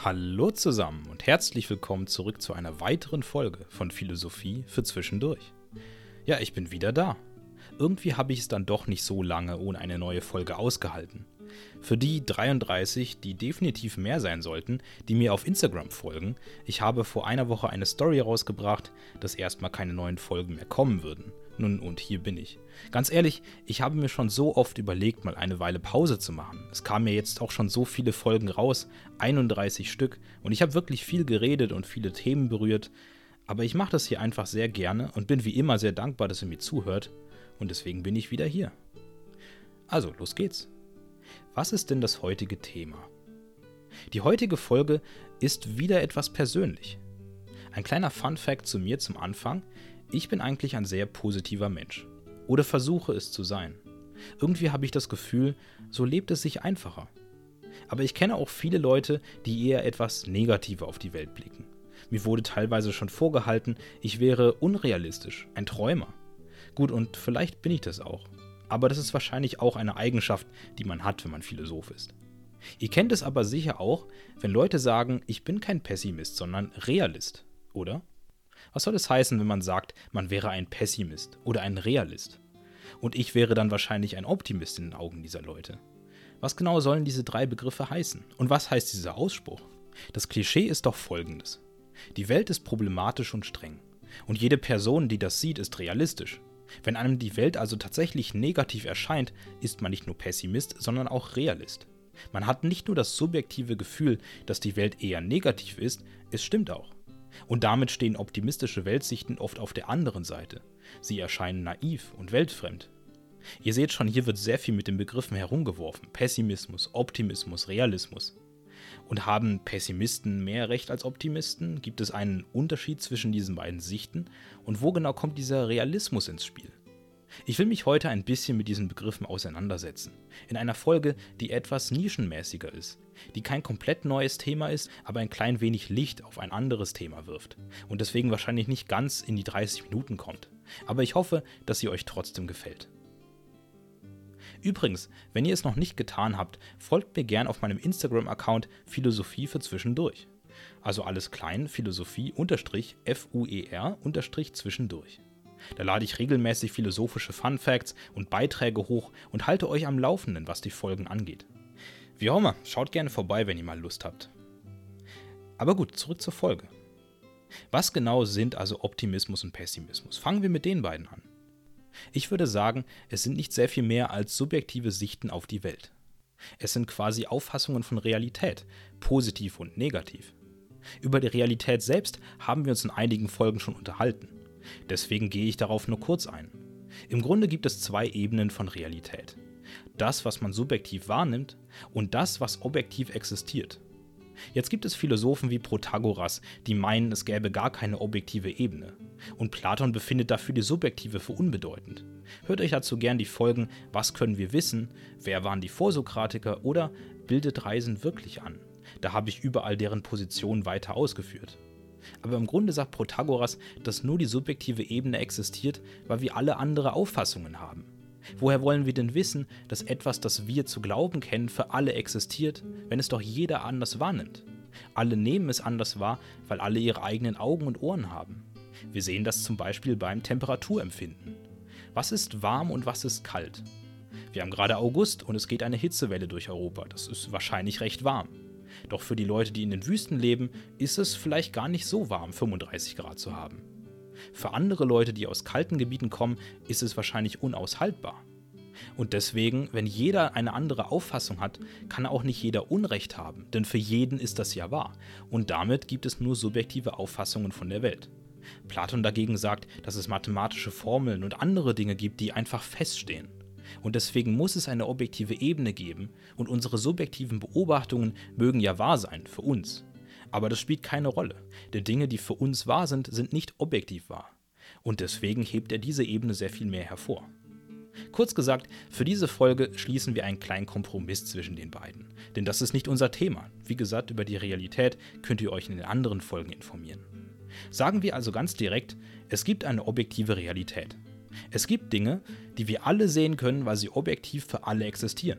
Hallo zusammen und herzlich willkommen zurück zu einer weiteren Folge von Philosophie für Zwischendurch. Ja, ich bin wieder da. Irgendwie habe ich es dann doch nicht so lange ohne eine neue Folge ausgehalten. Für die 33, die definitiv mehr sein sollten, die mir auf Instagram folgen, ich habe vor einer Woche eine Story rausgebracht, dass erstmal keine neuen Folgen mehr kommen würden. Nun, und hier bin ich. Ganz ehrlich, ich habe mir schon so oft überlegt, mal eine Weile Pause zu machen. Es kamen mir jetzt auch schon so viele Folgen raus, 31 Stück, und ich habe wirklich viel geredet und viele Themen berührt. Aber ich mache das hier einfach sehr gerne und bin wie immer sehr dankbar, dass ihr mir zuhört. Und deswegen bin ich wieder hier. Also, los geht's. Was ist denn das heutige Thema? Die heutige Folge ist wieder etwas persönlich. Ein kleiner Fun-Fact zu mir zum Anfang: Ich bin eigentlich ein sehr positiver Mensch. Oder versuche es zu sein. Irgendwie habe ich das Gefühl, so lebt es sich einfacher. Aber ich kenne auch viele Leute, die eher etwas negativer auf die Welt blicken. Mir wurde teilweise schon vorgehalten, ich wäre unrealistisch, ein Träumer. Gut, und vielleicht bin ich das auch. Aber das ist wahrscheinlich auch eine Eigenschaft, die man hat, wenn man Philosoph ist. Ihr kennt es aber sicher auch, wenn Leute sagen, ich bin kein Pessimist, sondern Realist, oder? Was soll es heißen, wenn man sagt, man wäre ein Pessimist oder ein Realist? Und ich wäre dann wahrscheinlich ein Optimist in den Augen dieser Leute. Was genau sollen diese drei Begriffe heißen? Und was heißt dieser Ausspruch? Das Klischee ist doch folgendes: Die Welt ist problematisch und streng. Und jede Person, die das sieht, ist realistisch. Wenn einem die Welt also tatsächlich negativ erscheint, ist man nicht nur Pessimist, sondern auch Realist. Man hat nicht nur das subjektive Gefühl, dass die Welt eher negativ ist, es stimmt auch. Und damit stehen optimistische Weltsichten oft auf der anderen Seite. Sie erscheinen naiv und weltfremd. Ihr seht schon, hier wird sehr viel mit den Begriffen herumgeworfen. Pessimismus, Optimismus, Realismus. Und haben Pessimisten mehr Recht als Optimisten? Gibt es einen Unterschied zwischen diesen beiden Sichten? Und wo genau kommt dieser Realismus ins Spiel? Ich will mich heute ein bisschen mit diesen Begriffen auseinandersetzen. In einer Folge, die etwas nischenmäßiger ist, die kein komplett neues Thema ist, aber ein klein wenig Licht auf ein anderes Thema wirft und deswegen wahrscheinlich nicht ganz in die 30 Minuten kommt. Aber ich hoffe, dass sie euch trotzdem gefällt. Übrigens, wenn ihr es noch nicht getan habt, folgt mir gern auf meinem Instagram-Account Philosophie für Zwischendurch. Also alles klein, Philosophie-FUER-zwischendurch. Da lade ich regelmäßig philosophische Fun-Facts und Beiträge hoch und halte euch am Laufenden, was die Folgen angeht. Wie auch immer, schaut gerne vorbei, wenn ihr mal Lust habt. Aber gut, zurück zur Folge. Was genau sind also Optimismus und Pessimismus? Fangen wir mit den beiden an. Ich würde sagen, es sind nicht sehr viel mehr als subjektive Sichten auf die Welt. Es sind quasi Auffassungen von Realität, positiv und negativ. Über die Realität selbst haben wir uns in einigen Folgen schon unterhalten. Deswegen gehe ich darauf nur kurz ein. Im Grunde gibt es zwei Ebenen von Realität. Das, was man subjektiv wahrnimmt, und das, was objektiv existiert. Jetzt gibt es Philosophen wie Protagoras, die meinen, es gäbe gar keine objektive Ebene. Und Platon befindet dafür die subjektive für unbedeutend. Hört euch dazu gern die Folgen Was können wir wissen?, Wer waren die Vorsokratiker oder Bildet Reisen wirklich an? Da habe ich überall deren Positionen weiter ausgeführt. Aber im Grunde sagt Protagoras, dass nur die subjektive Ebene existiert, weil wir alle andere Auffassungen haben. Woher wollen wir denn wissen, dass etwas, das wir zu glauben kennen, für alle existiert, wenn es doch jeder anders wahrnimmt? Alle nehmen es anders wahr, weil alle ihre eigenen Augen und Ohren haben. Wir sehen das zum Beispiel beim Temperaturempfinden. Was ist warm und was ist kalt? Wir haben gerade August und es geht eine Hitzewelle durch Europa. Das ist wahrscheinlich recht warm. Doch für die Leute, die in den Wüsten leben, ist es vielleicht gar nicht so warm, 35 Grad zu haben. Für andere Leute, die aus kalten Gebieten kommen, ist es wahrscheinlich unaushaltbar. Und deswegen, wenn jeder eine andere Auffassung hat, kann auch nicht jeder Unrecht haben, denn für jeden ist das ja wahr. Und damit gibt es nur subjektive Auffassungen von der Welt. Platon dagegen sagt, dass es mathematische Formeln und andere Dinge gibt, die einfach feststehen. Und deswegen muss es eine objektive Ebene geben und unsere subjektiven Beobachtungen mögen ja wahr sein, für uns. Aber das spielt keine Rolle, denn Dinge, die für uns wahr sind, sind nicht objektiv wahr. Und deswegen hebt er diese Ebene sehr viel mehr hervor. Kurz gesagt, für diese Folge schließen wir einen kleinen Kompromiss zwischen den beiden. Denn das ist nicht unser Thema. Wie gesagt, über die Realität könnt ihr euch in den anderen Folgen informieren. Sagen wir also ganz direkt, es gibt eine objektive Realität. Es gibt Dinge, die wir alle sehen können, weil sie objektiv für alle existieren.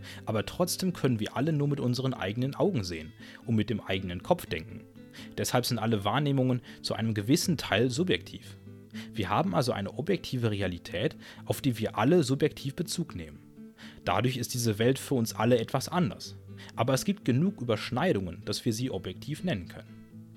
Aber trotzdem können wir alle nur mit unseren eigenen Augen sehen und mit dem eigenen Kopf denken. Deshalb sind alle Wahrnehmungen zu einem gewissen Teil subjektiv. Wir haben also eine objektive Realität, auf die wir alle subjektiv Bezug nehmen. Dadurch ist diese Welt für uns alle etwas anders. Aber es gibt genug Überschneidungen, dass wir sie objektiv nennen können.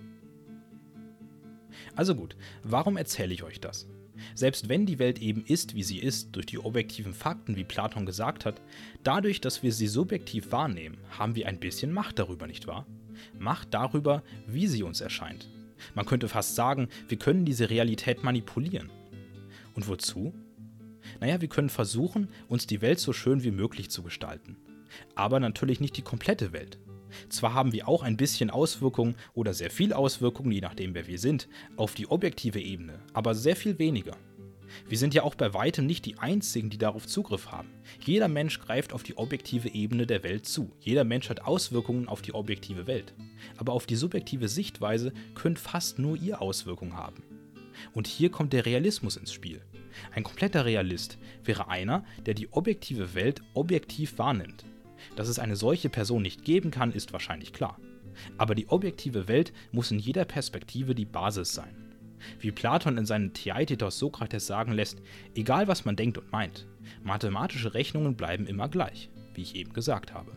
Also gut, warum erzähle ich euch das? Selbst wenn die Welt eben ist, wie sie ist, durch die objektiven Fakten, wie Platon gesagt hat, dadurch, dass wir sie subjektiv wahrnehmen, haben wir ein bisschen Macht darüber, nicht wahr? Macht darüber, wie sie uns erscheint. Man könnte fast sagen, wir können diese Realität manipulieren. Und wozu? Naja, wir können versuchen, uns die Welt so schön wie möglich zu gestalten. Aber natürlich nicht die komplette Welt. Zwar haben wir auch ein bisschen Auswirkungen oder sehr viel Auswirkungen, je nachdem wer wir sind, auf die objektive Ebene, aber sehr viel weniger. Wir sind ja auch bei weitem nicht die Einzigen, die darauf Zugriff haben. Jeder Mensch greift auf die objektive Ebene der Welt zu. Jeder Mensch hat Auswirkungen auf die objektive Welt. Aber auf die subjektive Sichtweise können fast nur ihr Auswirkungen haben. Und hier kommt der Realismus ins Spiel. Ein kompletter Realist wäre einer, der die objektive Welt objektiv wahrnimmt. Dass es eine solche Person nicht geben kann, ist wahrscheinlich klar. Aber die objektive Welt muss in jeder Perspektive die Basis sein. Wie Platon in seinem Theaetetos Sokrates sagen lässt, egal was man denkt und meint, mathematische Rechnungen bleiben immer gleich, wie ich eben gesagt habe.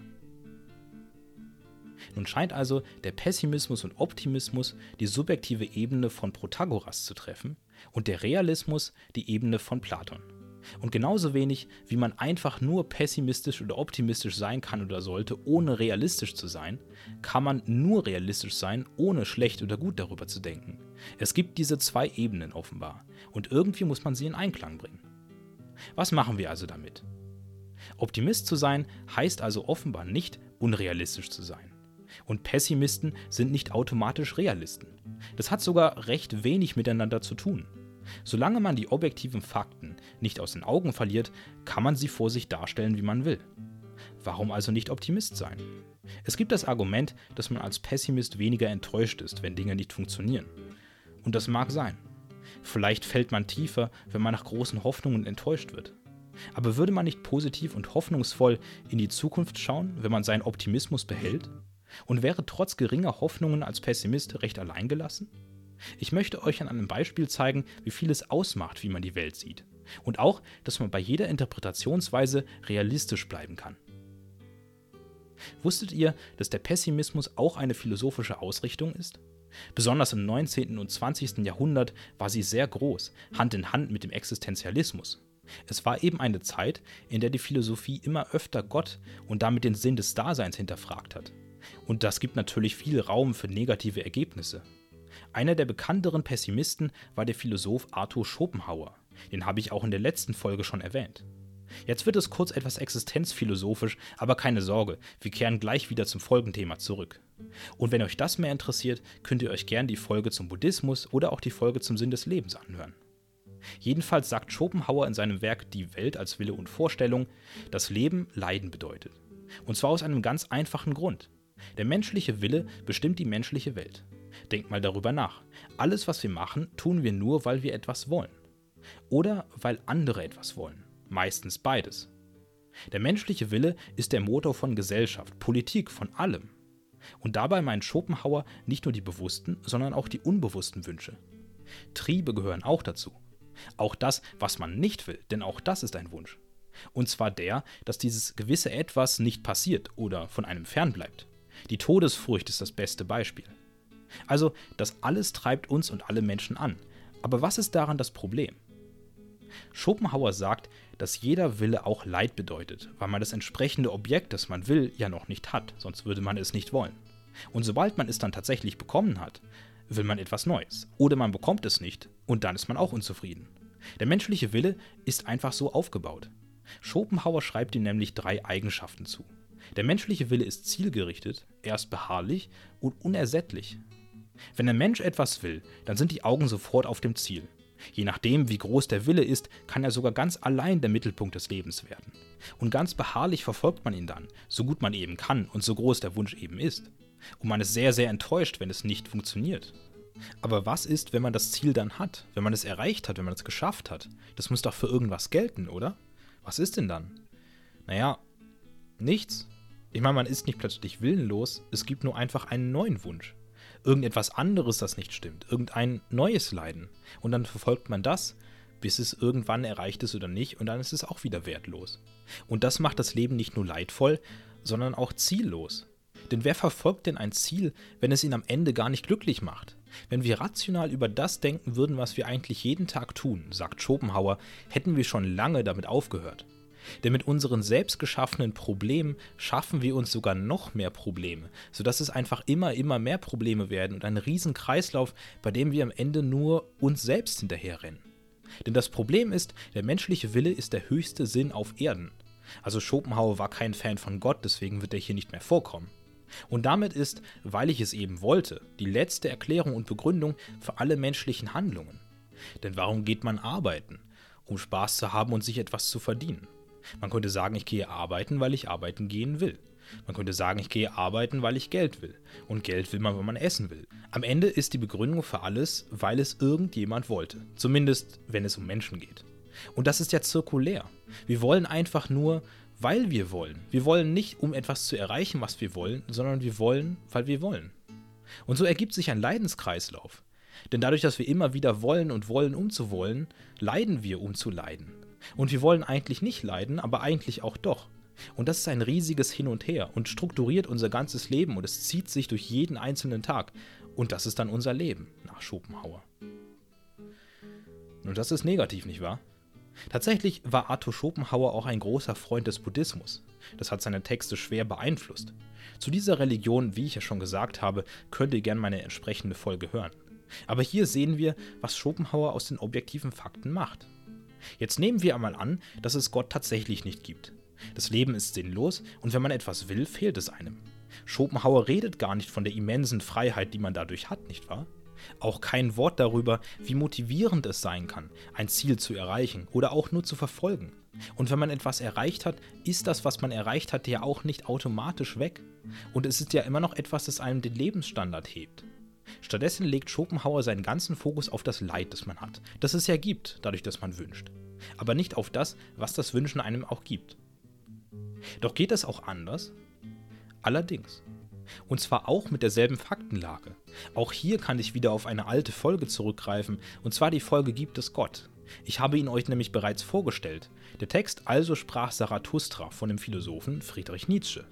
Nun scheint also der Pessimismus und Optimismus die subjektive Ebene von Protagoras zu treffen und der Realismus die Ebene von Platon. Und genauso wenig, wie man einfach nur pessimistisch oder optimistisch sein kann oder sollte, ohne realistisch zu sein, kann man nur realistisch sein, ohne schlecht oder gut darüber zu denken. Es gibt diese zwei Ebenen offenbar und irgendwie muss man sie in Einklang bringen. Was machen wir also damit? Optimist zu sein heißt also offenbar nicht, unrealistisch zu sein. Und Pessimisten sind nicht automatisch Realisten. Das hat sogar recht wenig miteinander zu tun. Solange man die objektiven Fakten nicht aus den Augen verliert, kann man sie vor sich darstellen, wie man will. Warum also nicht Optimist sein? Es gibt das Argument, dass man als Pessimist weniger enttäuscht ist, wenn Dinge nicht funktionieren. Und das mag sein. Vielleicht fällt man tiefer, wenn man nach großen Hoffnungen enttäuscht wird. Aber würde man nicht positiv und hoffnungsvoll in die Zukunft schauen, wenn man seinen Optimismus behält? Und wäre trotz geringer Hoffnungen als Pessimist recht alleingelassen? Ich möchte euch an einem Beispiel zeigen, wie viel es ausmacht, wie man die Welt sieht. Und auch, dass man bei jeder Interpretationsweise realistisch bleiben kann. Wusstet ihr, dass der Pessimismus auch eine philosophische Ausrichtung ist? Besonders im 19. und 20. Jahrhundert war sie sehr groß, Hand in Hand mit dem Existenzialismus. Es war eben eine Zeit, in der die Philosophie immer öfter Gott und damit den Sinn des Daseins hinterfragt hat. Und das gibt natürlich viel Raum für negative Ergebnisse. Einer der bekannteren Pessimisten war der Philosoph Arthur Schopenhauer. Den habe ich auch in der letzten Folge schon erwähnt. Jetzt wird es kurz etwas existenzphilosophisch, aber keine Sorge, wir kehren gleich wieder zum Folgenthema zurück. Und wenn euch das mehr interessiert, könnt ihr euch gern die Folge zum Buddhismus oder auch die Folge zum Sinn des Lebens anhören. Jedenfalls sagt Schopenhauer in seinem Werk Die Welt als Wille und Vorstellung, dass Leben Leiden bedeutet. Und zwar aus einem ganz einfachen Grund. Der menschliche Wille bestimmt die menschliche Welt. Denkt mal darüber nach. Alles, was wir machen, tun wir nur, weil wir etwas wollen. Oder weil andere etwas wollen. Meistens beides. Der menschliche Wille ist der Motor von Gesellschaft, Politik, von allem. Und dabei meint Schopenhauer nicht nur die bewussten, sondern auch die unbewussten Wünsche. Triebe gehören auch dazu. Auch das, was man nicht will, denn auch das ist ein Wunsch. Und zwar der, dass dieses gewisse Etwas nicht passiert oder von einem fernbleibt. Die Todesfurcht ist das beste Beispiel. Also, das alles treibt uns und alle Menschen an. Aber was ist daran das Problem? Schopenhauer sagt, dass jeder Wille auch Leid bedeutet, weil man das entsprechende Objekt, das man will, ja noch nicht hat, sonst würde man es nicht wollen. Und sobald man es dann tatsächlich bekommen hat, will man etwas Neues. Oder man bekommt es nicht und dann ist man auch unzufrieden. Der menschliche Wille ist einfach so aufgebaut. Schopenhauer schreibt ihm nämlich 3 Eigenschaften zu. Der menschliche Wille ist zielgerichtet, er ist beharrlich und unersättlich. Wenn ein Mensch etwas will, dann sind die Augen sofort auf dem Ziel. Je nachdem, wie groß der Wille ist, kann er sogar ganz allein der Mittelpunkt des Lebens werden. Und ganz beharrlich verfolgt man ihn dann, so gut man eben kann und so groß der Wunsch eben ist. Und man ist sehr, sehr enttäuscht, wenn es nicht funktioniert. Aber was ist, wenn man das Ziel dann hat, wenn man es erreicht hat, wenn man es geschafft hat? Das muss doch für irgendwas gelten, oder? Was ist denn dann? Naja, Nichts. Ich meine, man ist nicht plötzlich willenlos, es gibt nur einfach einen neuen Wunsch. Irgendetwas anderes, das nicht stimmt, irgendein neues Leiden. Und dann verfolgt man das, bis es irgendwann erreicht ist oder nicht, und dann ist es auch wieder wertlos. Und das macht das Leben nicht nur leidvoll, sondern auch ziellos. Denn wer verfolgt denn ein Ziel, wenn es ihn am Ende gar nicht glücklich macht? Wenn wir rational über das denken würden, was wir eigentlich jeden Tag tun, sagt Schopenhauer, hätten wir schon lange damit aufgehört. Denn mit unseren selbst geschaffenen Problemen schaffen wir uns sogar noch mehr Probleme, sodass es einfach immer mehr Probleme werden und ein Riesenkreislauf, bei dem wir am Ende nur uns selbst hinterherrennen. Denn das Problem ist, der menschliche Wille ist der höchste Sinn auf Erden. Also Schopenhauer war kein Fan von Gott, deswegen wird er hier nicht mehr vorkommen. Und damit ist, weil ich es eben wollte, die letzte Erklärung und Begründung für alle menschlichen Handlungen. Denn warum geht man arbeiten? Um Spaß zu haben und sich etwas zu verdienen. Man könnte sagen, ich gehe arbeiten, weil ich arbeiten gehen will. Man könnte sagen, ich gehe arbeiten, weil ich Geld will. Und Geld will man, wenn man essen will. Am Ende ist die Begründung für alles, weil es irgendjemand wollte. Zumindest, wenn es um Menschen geht. Und das ist ja zirkulär. Wir wollen einfach nur, weil wir wollen. Wir wollen nicht, um etwas zu erreichen, was wir wollen, sondern wir wollen, weil wir wollen. Und so ergibt sich ein Leidenskreislauf. Denn dadurch, dass wir immer wieder wollen und wollen, um zu wollen, leiden wir, um zu leiden. Und wir wollen eigentlich nicht leiden, aber eigentlich auch doch. Und das ist ein riesiges Hin und Her und strukturiert unser ganzes Leben und es zieht sich durch jeden einzelnen Tag. Und das ist dann unser Leben, nach Schopenhauer. Und das ist negativ, nicht wahr? Tatsächlich war Arthur Schopenhauer auch ein großer Freund des Buddhismus. Das hat seine Texte schwer beeinflusst. Zu dieser Religion, wie ich ja schon gesagt habe, könnt ihr gerne meine entsprechende Folge hören. Aber hier sehen wir, was Schopenhauer aus den objektiven Fakten macht. Jetzt nehmen wir einmal an, dass es Gott tatsächlich nicht gibt. Das Leben ist sinnlos und wenn man etwas will, fehlt es einem. Schopenhauer redet gar nicht von der immensen Freiheit, die man dadurch hat, nicht wahr? Auch kein Wort darüber, wie motivierend es sein kann, ein Ziel zu erreichen oder auch nur zu verfolgen. Und wenn man etwas erreicht hat, ist das, was man erreicht hat, ja auch nicht automatisch weg. Und es ist ja immer noch etwas, das einem den Lebensstandard hebt. Stattdessen legt Schopenhauer seinen ganzen Fokus auf das Leid, das man hat, das es ja gibt, dadurch, dass man wünscht. Aber nicht auf das, was das Wünschen einem auch gibt. Doch geht es auch anders? Allerdings. Und zwar auch mit derselben Faktenlage. Auch hier kann ich wieder auf eine alte Folge zurückgreifen, und zwar die Folge Gibt es Gott? Ich habe ihn euch nämlich bereits vorgestellt. Der Text Also sprach Zarathustra von dem Philosophen Friedrich Nietzsche.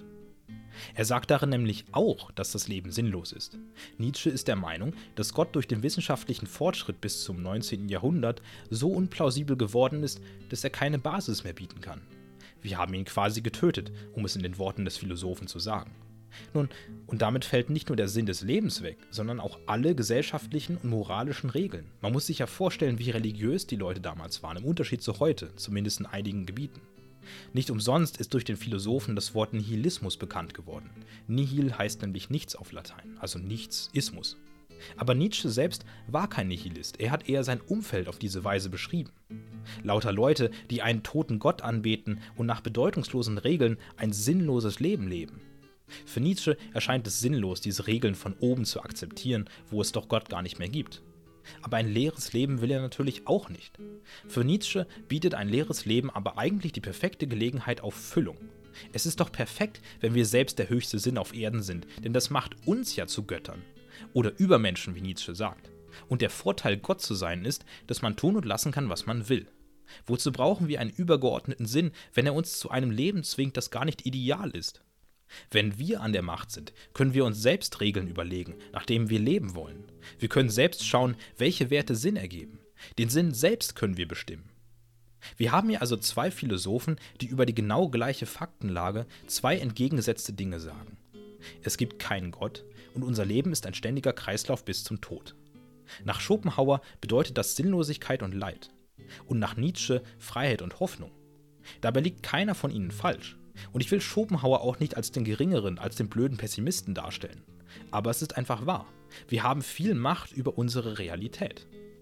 Er sagt darin nämlich auch, dass das Leben sinnlos ist. Nietzsche ist der Meinung, dass Gott durch den wissenschaftlichen Fortschritt bis zum 19. Jahrhundert so unplausibel geworden ist, dass er keine Basis mehr bieten kann. Wir haben ihn quasi getötet, um es in den Worten des Philosophen zu sagen. Nun, und damit fällt nicht nur der Sinn des Lebens weg, sondern auch alle gesellschaftlichen und moralischen Regeln. Man muss sich ja vorstellen, wie religiös die Leute damals waren, im Unterschied zu heute, zumindest in einigen Gebieten. Nicht umsonst ist durch den Philosophen das Wort Nihilismus bekannt geworden. Nihil heißt nämlich nichts auf Latein, also nichts Ismus. Aber Nietzsche selbst war kein Nihilist, er hat eher sein Umfeld auf diese Weise beschrieben. Lauter Leute, die einen toten Gott anbeten und nach bedeutungslosen Regeln ein sinnloses Leben leben. Für Nietzsche erscheint es sinnlos, diese Regeln von oben zu akzeptieren, wo es doch Gott gar nicht mehr gibt. Aber ein leeres Leben will er natürlich auch nicht. Für Nietzsche bietet ein leeres Leben aber eigentlich die perfekte Gelegenheit auf Füllung. Es ist doch perfekt, wenn wir selbst der höchste Sinn auf Erden sind, denn das macht uns ja zu Göttern. Oder Übermenschen, wie Nietzsche sagt. Und der Vorteil, Gott zu sein, ist, dass man tun und lassen kann, was man will. Wozu brauchen wir einen übergeordneten Sinn, wenn er uns zu einem Leben zwingt, das gar nicht ideal ist? Wenn wir an der Macht sind, können wir uns selbst Regeln überlegen, nach denen wir leben wollen. Wir können selbst schauen, welche Werte Sinn ergeben. Den Sinn selbst können wir bestimmen. Wir haben hier also zwei Philosophen, die über die genau gleiche Faktenlage zwei entgegengesetzte Dinge sagen. Es gibt keinen Gott und unser Leben ist ein ständiger Kreislauf bis zum Tod. Nach Schopenhauer bedeutet das Sinnlosigkeit und Leid. Und nach Nietzsche Freiheit und Hoffnung. Dabei liegt keiner von ihnen falsch. Und ich will Schopenhauer auch nicht als den geringeren, als den blöden Pessimisten darstellen. Aber es ist einfach wahr. Wir haben viel Macht über unsere Realität.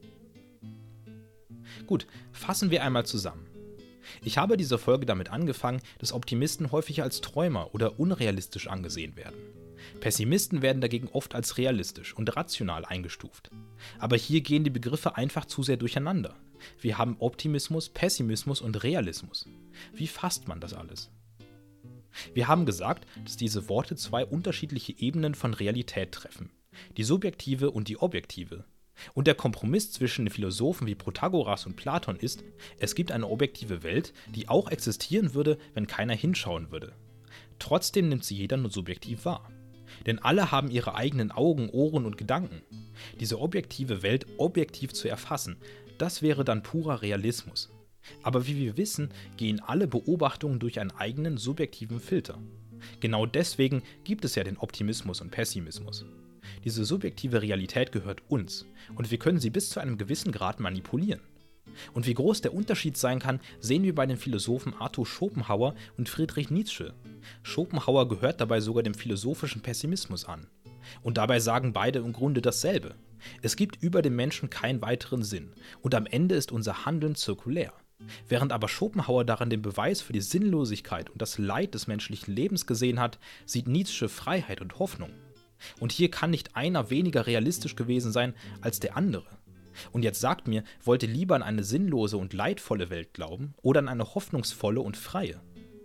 Gut, fassen wir einmal zusammen. Ich habe diese Folge damit angefangen, dass Optimisten häufig als Träumer oder unrealistisch angesehen werden. Pessimisten werden dagegen oft als realistisch und rational eingestuft. Aber hier gehen die Begriffe einfach zu sehr durcheinander. Wir haben Optimismus, Pessimismus und Realismus. Wie fasst man das alles? Wir haben gesagt, dass diese Worte zwei unterschiedliche Ebenen von Realität treffen, die subjektive und die objektive. Und der Kompromiss zwischen den Philosophen wie Protagoras und Platon ist, es gibt eine objektive Welt, die auch existieren würde, wenn keiner hinschauen würde. Trotzdem nimmt sie jeder nur subjektiv wahr. Denn alle haben ihre eigenen Augen, Ohren und Gedanken. Diese objektive Welt objektiv zu erfassen, das wäre dann purer Realismus. Aber wie wir wissen, gehen alle Beobachtungen durch einen eigenen subjektiven Filter. Genau deswegen gibt es ja den Optimismus und Pessimismus. Diese subjektive Realität gehört uns und wir können sie bis zu einem gewissen Grad manipulieren. Und wie groß der Unterschied sein kann, sehen wir bei den Philosophen Arthur Schopenhauer und Friedrich Nietzsche. Schopenhauer gehört dabei sogar dem philosophischen Pessimismus an. Und dabei sagen beide im Grunde dasselbe. Es gibt über dem Menschen keinen weiteren Sinn und am Ende ist unser Handeln zirkulär. Während aber Schopenhauer darin den Beweis für die Sinnlosigkeit und das Leid des menschlichen Lebens gesehen hat, sieht Nietzsche Freiheit und Hoffnung. Und hier kann nicht einer weniger realistisch gewesen sein als der andere. Und jetzt sagt mir, wollt ihr lieber an eine sinnlose und leidvolle Welt glauben oder an eine hoffnungsvolle und freie?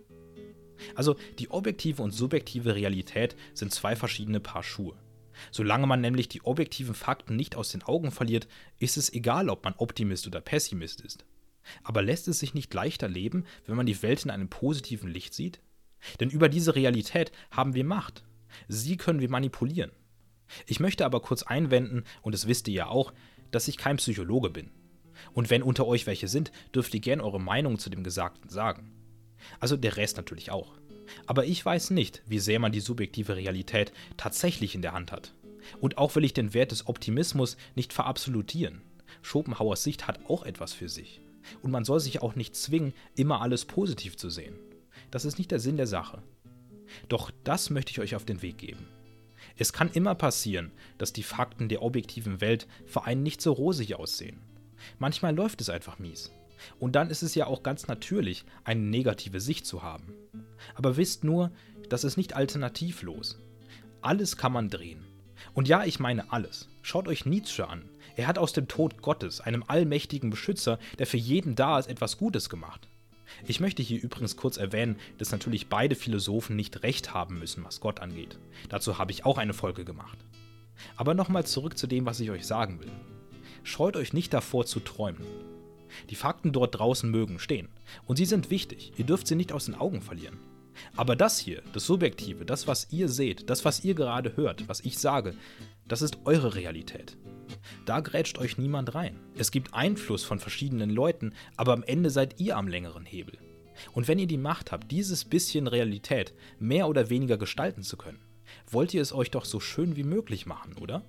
Also die objektive und subjektive Realität sind zwei verschiedene Paar Schuhe. Solange man nämlich die objektiven Fakten nicht aus den Augen verliert, ist es egal, ob man Optimist oder Pessimist ist. Aber lässt es sich nicht leichter leben, wenn man die Welt in einem positiven Licht sieht? Denn über diese Realität haben wir Macht. Sie können wir manipulieren. Ich möchte aber kurz einwenden, und das wisst ihr ja auch, dass ich kein Psychologe bin. Und wenn unter euch welche sind, dürft ihr gerne eure Meinung zu dem Gesagten sagen. Also der Rest natürlich auch. Aber ich weiß nicht, wie sehr man die subjektive Realität tatsächlich in der Hand hat. Und auch will ich den Wert des Optimismus nicht verabsolutieren. Schopenhauers Sicht hat auch etwas für sich. Und man soll sich auch nicht zwingen, immer alles positiv zu sehen. Das ist nicht der Sinn der Sache. Doch das möchte ich euch auf den Weg geben. Es kann immer passieren, dass die Fakten der objektiven Welt für einen nicht so rosig aussehen. Manchmal läuft es einfach mies. Und dann ist es ja auch ganz natürlich, eine negative Sicht zu haben. Aber wisst nur, das ist nicht alternativlos. Alles kann man drehen. Und ja, ich meine alles. Schaut euch Nietzsche an. Er hat aus dem Tod Gottes, einem allmächtigen Beschützer, der für jeden da ist, etwas Gutes gemacht. Ich möchte hier übrigens kurz erwähnen, dass natürlich beide Philosophen nicht recht haben müssen, was Gott angeht. Dazu habe ich auch eine Folge gemacht. Aber nochmal zurück zu dem, was ich euch sagen will. Scheut euch nicht davor zu träumen. Die Fakten dort draußen mögen stehen. Und sie sind wichtig, ihr dürft sie nicht aus den Augen verlieren. Aber das hier, das Subjektive, das, was ihr seht, das, was ihr gerade hört, was ich sage, das ist eure Realität. Da grätscht euch niemand rein. Es gibt Einfluss von verschiedenen Leuten, aber am Ende seid ihr am längeren Hebel. Und wenn ihr die Macht habt, dieses bisschen Realität mehr oder weniger gestalten zu können, wollt ihr es euch doch so schön wie möglich machen, oder?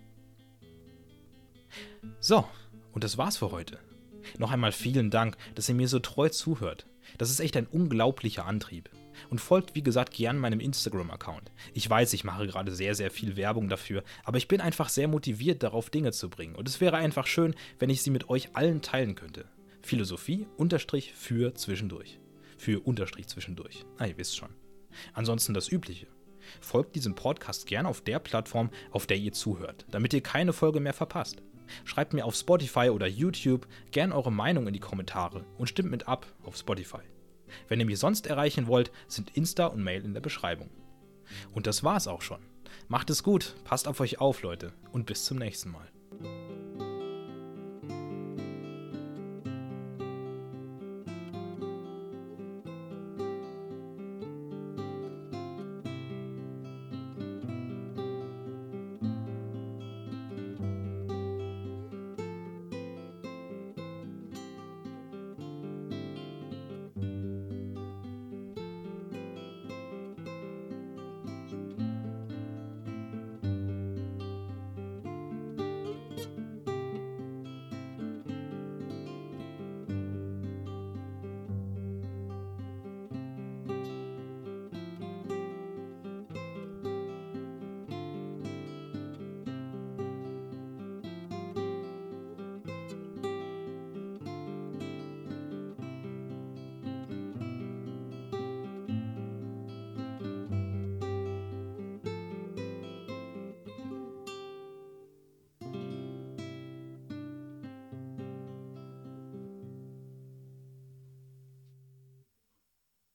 So, und das war's für heute. Noch einmal vielen Dank, dass ihr mir so treu zuhört. Das ist echt ein unglaublicher Antrieb. Und folgt, wie gesagt, gern meinem Instagram-Account. Ich weiß, ich mache gerade sehr, sehr viel Werbung dafür, aber ich bin einfach sehr motiviert, darauf Dinge zu bringen. Und es wäre einfach schön, wenn ich sie mit euch allen teilen könnte. Philosophie_für zwischendurch. Für Unterstrich zwischendurch. Ihr wisst schon. Ansonsten das Übliche. Folgt diesem Podcast gern auf der Plattform, auf der ihr zuhört, damit ihr keine Folge mehr verpasst. Schreibt mir auf Spotify oder YouTube gern eure Meinung in die Kommentare und stimmt mit ab auf Spotify. Wenn ihr mich sonst erreichen wollt, sind Insta und Mail in der Beschreibung. Und das war's auch schon. Macht es gut, passt auf euch auf, Leute, und bis zum nächsten Mal.